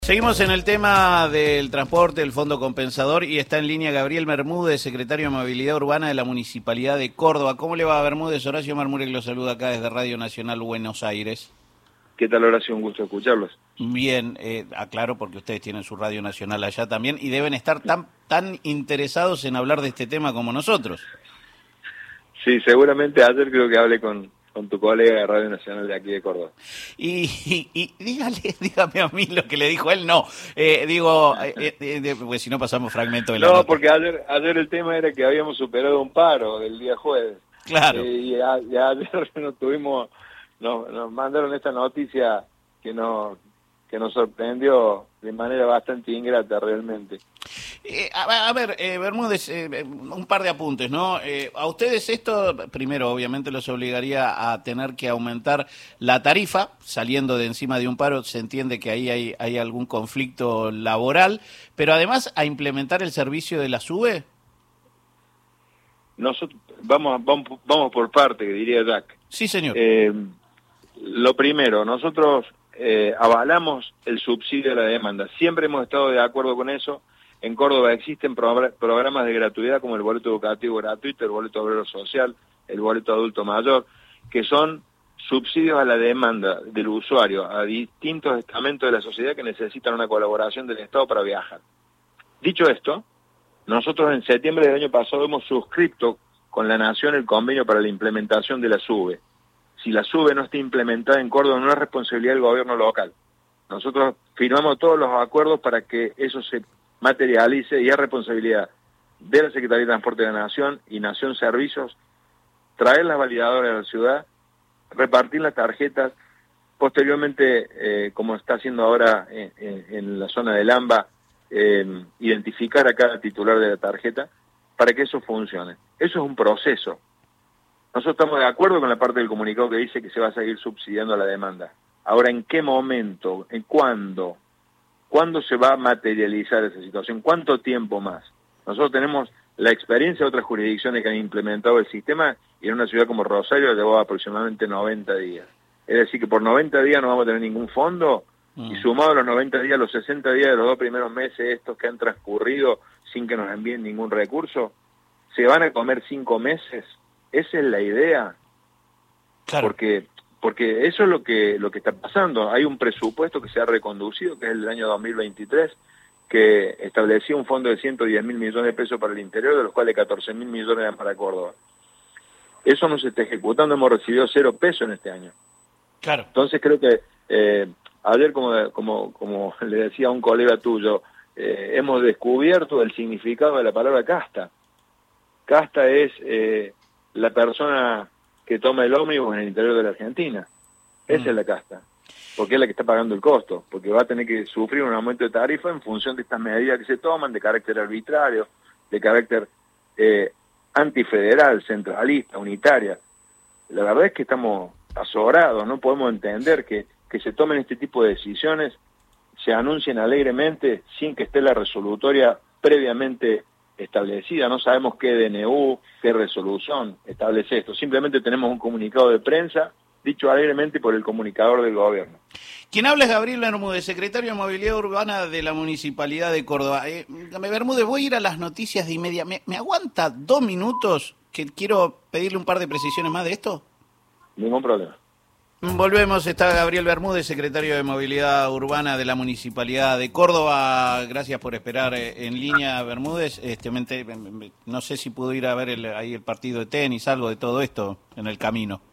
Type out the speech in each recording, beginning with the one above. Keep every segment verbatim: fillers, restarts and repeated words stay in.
Seguimos en el tema del transporte, el Fondo Compensador, y está en línea Gabriel Bermúdez, secretario de Movilidad Urbana de la Municipalidad de Córdoba. ¿Cómo le va, Bermúdez? Horacio Marmurek lo saluda acá desde Radio Nacional Buenos Aires. ¿Qué tal, Horacio? Un gusto escucharlos. Bien, eh, aclaro porque ustedes tienen su Radio Nacional allá también y deben estar tan, tan interesados en hablar de este tema como nosotros. Sí, seguramente ayer creo que hablé con, con tu colega de Radio Nacional de aquí de Córdoba. Y, y, y dígale, dígame a mí lo que le dijo él, no. Eh, digo, eh, eh, pues si no pasamos fragmento de la No, nota. porque ayer, ayer el tema era que habíamos superado un paro del día jueves. Claro. Eh, y, a, y ayer nos tuvimos, nos, nos mandaron esta noticia que nos, que nos sorprendió de manera bastante ingrata realmente. Eh, a, a ver, eh, Bermúdez, eh, un par de apuntes, ¿no? Eh, a ustedes esto, primero, obviamente los obligaría a tener que aumentar la tarifa, saliendo de encima de un paro, se entiende que ahí hay, hay algún conflicto laboral, pero además a implementar el servicio de la SUBE. Nosotros vamos, vamos, vamos por parte, que diría Jack. Sí, señor. Eh, lo primero, nosotros eh, avalamos el subsidio a la demanda. Siempre hemos estado de acuerdo con eso. En Córdoba existen progr programas de gratuidad como el boleto educativo gratuito, el boleto obrero social, el boleto adulto mayor, que son subsidios a la demanda del usuario, a distintos estamentos de la sociedad que necesitan una colaboración del Estado para viajar. Dicho esto, nosotros en septiembre del año pasado hemos suscrito con la Nación el convenio para la implementación de la SUBE. Si la SUBE no está implementada en Córdoba, no es responsabilidad del gobierno local. Nosotros firmamos todos los acuerdos para que eso se materialice y es responsabilidad de la Secretaría de Transporte de la Nación y Nación Servicios traer las validadoras a la ciudad, repartir las tarjetas, posteriormente, eh, como está haciendo ahora en, en, en la zona del AMBA, eh, identificar a cada titular de la tarjeta para que eso funcione. Eso es un proceso. Nosotros estamos de acuerdo con la parte del comunicado que dice que se va a seguir subsidiando la demanda. Ahora, ¿en qué momento? ¿En cuándo? ¿Cuándo se va a materializar esa situación? ¿Cuánto tiempo más? Nosotros tenemos la experiencia de otras jurisdicciones que han implementado el sistema y en una ciudad como Rosario llevó aproximadamente noventa días. Es decir, que por noventa días no vamos a tener ningún fondo mm. y sumado a los noventa días, los sesenta días de los dos primeros meses estos que han transcurrido sin que nos envíen ningún recurso, ¿se van a comer cinco meses? Esa es la idea. Claro. Porque... Porque eso es lo que lo que está pasando. Hay un presupuesto que se ha reconducido, que es el del año dos mil veintitrés, que establecía un fondo de ciento diez mil millones de pesos para el interior, de los cuales catorce mil millones eran para Córdoba. Eso no se está ejecutando, hemos recibido cero pesos en este año. Claro. Entonces creo que eh, ayer, como, como, como le decía a un colega tuyo, eh, hemos descubierto el significado de la palabra casta. Casta es eh, la persona que toma el ómnibus en el interior de la Argentina. Esa mm. es la casta, porque es la que está pagando el costo, porque va a tener que sufrir un aumento de tarifa en función de estas medidas que se toman, de carácter arbitrario, de carácter eh, antifederal, centralista, unitaria. La verdad es que estamos azorados, no podemos entender que, que se tomen este tipo de decisiones, se anuncien alegremente sin que esté la resolutoria previamente establecida. No sabemos qué D N U, qué resolución establece esto. Simplemente tenemos un comunicado de prensa dicho alegremente por el comunicador del gobierno. Quien habla es Gabriel Bermúdez, secretario de Movilidad Urbana de la Municipalidad de Córdoba. Eh, Bermúdez, voy a ir a las noticias de inmediato. ¿Me, ¿Me aguanta dos minutos que quiero pedirle un par de precisiones más de esto? Ningún problema. Volvemos, está Gabriel Bermúdez, secretario de Movilidad Urbana de la Municipalidad de Córdoba. Gracias por esperar en línea, Bermúdez. Este, no sé si pudo ir a ver el, ahí el partido de tenis, algo de todo esto en el camino.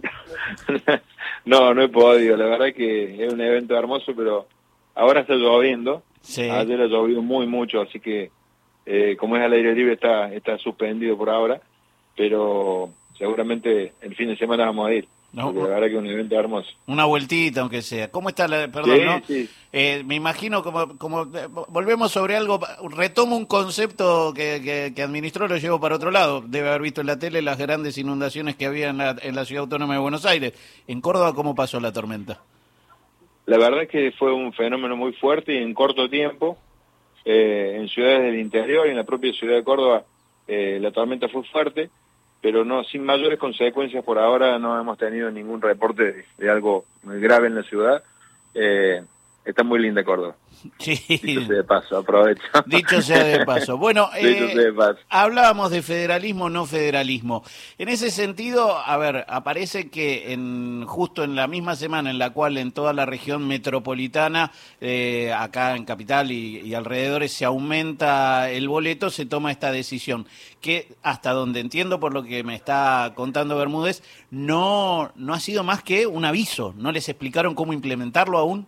No, no he podido. La verdad es que es un evento hermoso, pero ahora está lloviendo. Sí. Ayer ha llovido muy mucho, así que eh, como es al aire libre está, está suspendido por ahora, pero seguramente el fin de semana vamos a ir. No, porque la verdad que es un evento hermoso. Una vueltita, aunque sea. ¿Cómo está la...? Perdón, sí, ¿no? Sí. Eh, me imagino, como, como volvemos sobre algo, retomo un concepto que, que, que administró, lo llevo para otro lado. Debe haber visto en la tele las grandes inundaciones que había en la, en la Ciudad Autónoma de Buenos Aires. ¿En Córdoba cómo pasó la tormenta? La verdad es que fue un fenómeno muy fuerte y en corto tiempo. Eh, en ciudades del interior y en la propia ciudad de Córdoba eh, la tormenta fue fuerte, pero no sin mayores consecuencias por ahora. No hemos tenido ningún reporte de, de algo muy grave en la ciudad. Eh, Está muy linda Córdoba. Sí. Dicho sea de paso, aprovecho. Dicho sea de paso. Bueno, Dicho eh, sea de paso. hablábamos de federalismo, no federalismo. En ese sentido, a ver, aparece que en justo en la misma semana en la cual en toda la región metropolitana, eh, acá en Capital y, y alrededores, se aumenta el boleto, se toma esta decisión, que hasta donde entiendo por lo que me está contando Bermúdez, no, no ha sido más que un aviso. ¿No les explicaron cómo implementarlo aún?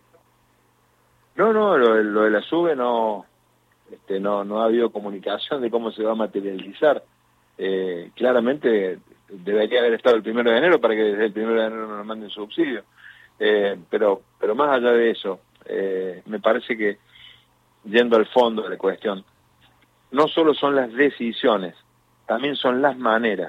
No, no, lo, lo de la SUBE no, este, no, no ha habido comunicación de cómo se va a materializar. Eh, claramente debería haber estado el primero de enero para que desde el primero de enero nos manden subsidio. Eh, pero, pero más allá de eso, eh, me parece que, yendo al fondo de la cuestión, no solo son las decisiones, también son las maneras.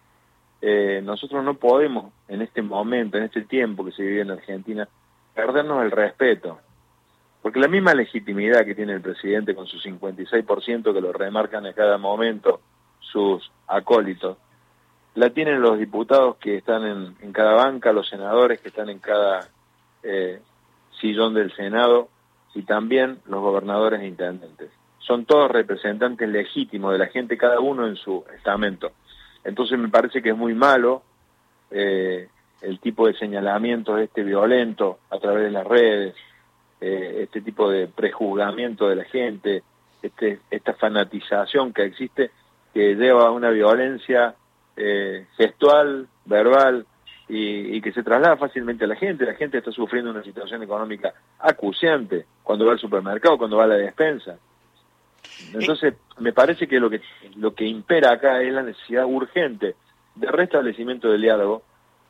Eh, nosotros no podemos, en este momento, en este tiempo que se vive en Argentina, perdernos el respeto. Porque la misma legitimidad que tiene el presidente con su cincuenta y seis por ciento que lo remarcan en cada momento sus acólitos, la tienen los diputados que están en, en cada banca, los senadores que están en cada eh, sillón del Senado y también los gobernadores e intendentes. Son todos representantes legítimos de la gente, cada uno en su estamento. Entonces me parece que es muy malo eh, el tipo de señalamientos este violento a través de las redes, Eh, este tipo de prejuzgamiento de la gente, este, esta fanatización que existe, que lleva a una violencia eh, gestual, verbal, y, y que se traslada fácilmente a la gente. La gente está sufriendo una situación económica acuciante cuando va al supermercado, cuando va a la despensa. Entonces, me parece que lo que, lo que impera acá es la necesidad urgente de restablecimiento del diálogo,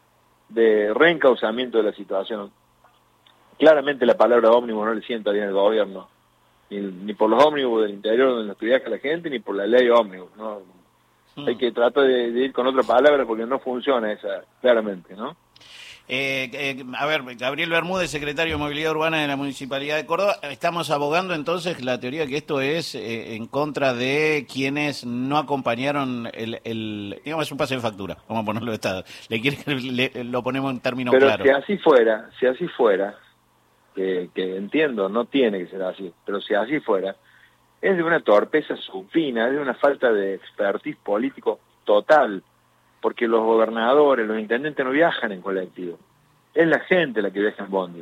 de reencauzamiento de la situación. Claramente la palabra ómnibus no le sienta bien al gobierno, ni, ni por los ómnibus del interior donde los viaja la gente, ni por la ley ómnibus, ¿no? Mm. Hay que tratar de, de ir con otra palabra porque no funciona esa, claramente, ¿no? Eh, eh, a ver, Gabriel Bermúdez, secretario de Movilidad Urbana de la Municipalidad de Córdoba, estamos abogando entonces la teoría que esto es eh, en contra de quienes no acompañaron el, el digamos, es un pase de factura, vamos a ponerlo de estado, le quiere, le, lo ponemos en términos pero claros. Pero si así fuera, si así fuera, que, que entiendo, no tiene que ser así, pero si así fuera, es de una torpeza supina, es de una falta de expertise político total, porque los gobernadores, los intendentes no viajan en colectivo, es la gente la que viaja en bondi.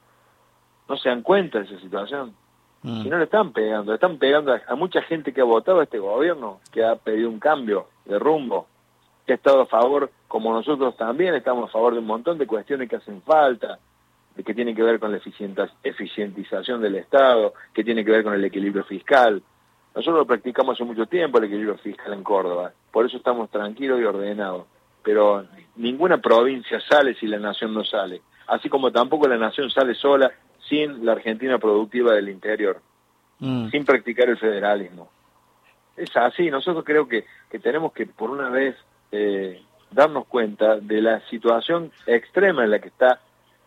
No se dan cuenta de esa situación. Mm. Y no le están pegando, le están pegando a, a mucha gente que ha votado a este gobierno, que ha pedido un cambio de rumbo, que ha estado a favor, como nosotros también estamos a favor de un montón de cuestiones que hacen falta, de que tienen que ver con la eficientización del Estado, que tiene que ver con el equilibrio fiscal. Nosotros lo practicamos hace mucho tiempo, el equilibrio fiscal en Córdoba, por eso estamos tranquilos y ordenados. Pero ninguna provincia sale si la nación no sale, así como tampoco la nación sale sola sin la Argentina productiva del interior, mm. sin practicar el federalismo. Es así, nosotros creo que, que tenemos que por una vez eh, darnos cuenta de la situación extrema en la que está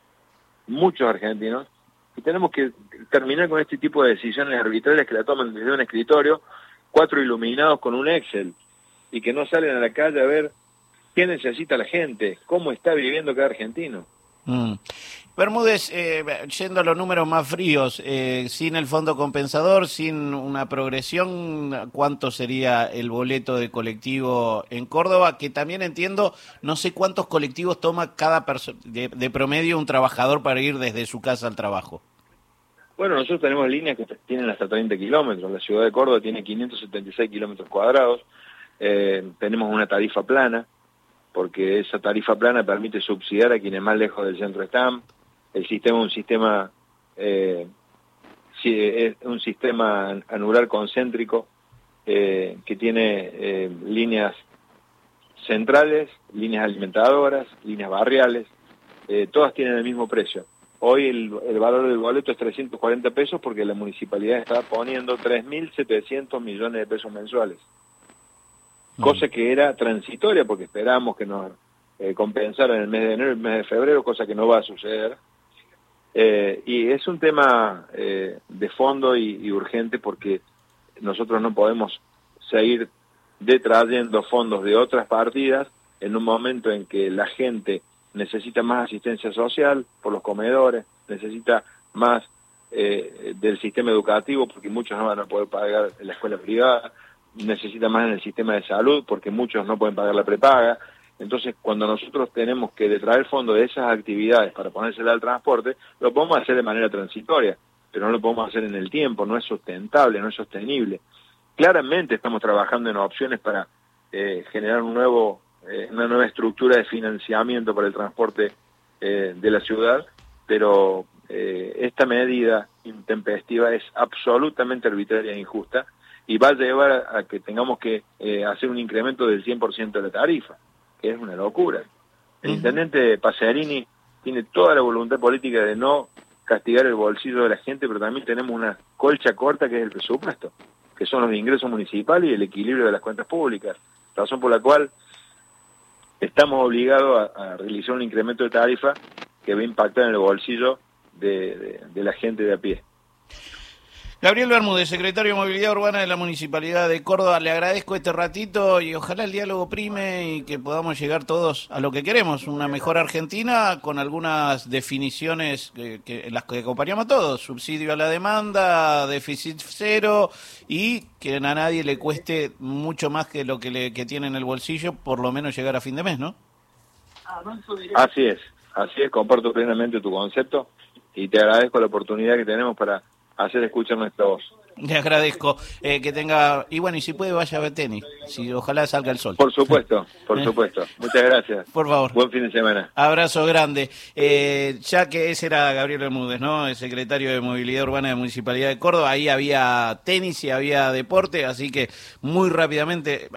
muchos argentinos, y tenemos que terminar con este tipo de decisiones arbitrarias que la toman desde un escritorio, cuatro iluminados con un Excel, y que no salen a la calle a ver qué necesita la gente, cómo está viviendo cada argentino. Mm. Bermúdez, eh, yendo a los números más fríos, eh, sin el fondo compensador, sin una progresión, ¿cuánto sería el boleto de colectivo en Córdoba? Que también entiendo, no sé cuántos colectivos toma cada persona, de, de promedio un trabajador para ir desde su casa al trabajo. Bueno, nosotros tenemos líneas que tienen hasta treinta kilómetros, la ciudad de Córdoba tiene quinientos setenta y seis kilómetros cuadrados, eh, tenemos una tarifa plana, porque esa tarifa plana permite subsidiar a quienes más lejos del centro están. El sistema es un sistema eh, es un sistema anular concéntrico eh, que tiene eh, líneas centrales, líneas alimentadoras, líneas barriales, eh, todas tienen el mismo precio. Hoy el, el valor del boleto es trescientos cuarenta pesos porque la municipalidad está poniendo tres mil setecientos millones de pesos mensuales. Cosa que era transitoria porque esperamos que nos eh, compensaran en el mes de enero y el mes de febrero, cosa que no va a suceder. Eh, y es un tema eh, de fondo y, y urgente porque nosotros no podemos seguir detrayendo fondos de otras partidas en un momento en que la gente necesita más asistencia social por los comedores, necesita más eh, del sistema educativo, porque muchos no van a poder pagar en la escuela privada, necesitan más en el sistema de salud, porque muchos no pueden pagar la prepaga. Entonces, cuando nosotros tenemos que detraer fondos de esas actividades para ponérsela al transporte, lo podemos hacer de manera transitoria, pero no lo podemos hacer en el tiempo, no es sustentable, no es sostenible. Claramente estamos trabajando en opciones para eh, generar un nuevo, eh, una nueva estructura de financiamiento para el transporte eh, de la ciudad, pero eh, esta medida intempestiva es absolutamente arbitraria e injusta y va a llevar a, a que tengamos que eh, hacer un incremento del cien por ciento de la tarifa, que es una locura. El uh-huh. intendente Pacerini tiene toda la voluntad política de no castigar el bolsillo de la gente, pero también tenemos una colcha corta que es el presupuesto, que son los ingresos municipales y el equilibrio de las cuentas públicas, razón por la cual estamos obligados a, a realizar un incremento de tarifa que va a impactar en el bolsillo de, de, de la gente de a pie. Gabriel Bermúdez, secretario de Movilidad Urbana de la Municipalidad de Córdoba, le agradezco este ratito y ojalá el diálogo prime y que podamos llegar todos a lo que queremos, una mejor Argentina con algunas definiciones que, que, en las que acompañamos a todos, subsidio a la demanda, déficit cero y que a nadie le cueste mucho más que lo que, le, que tiene en el bolsillo, por lo menos llegar a fin de mes, ¿no? Así es, así es, comparto plenamente tu concepto y te agradezco la oportunidad que tenemos para hacer escuchar nuestra voz. Le agradezco eh, que tenga, y bueno, y si puede vaya a ver tenis, si ojalá salga el sol. Por supuesto, por eh. supuesto. Muchas gracias. Por favor. Buen fin de semana. Abrazo grande. Eh, ya que ese era Gabriel Bermúdez, ¿no? El secretario de Movilidad Urbana de la Municipalidad de Córdoba, ahí había tenis y había deporte, así que muy rápidamente...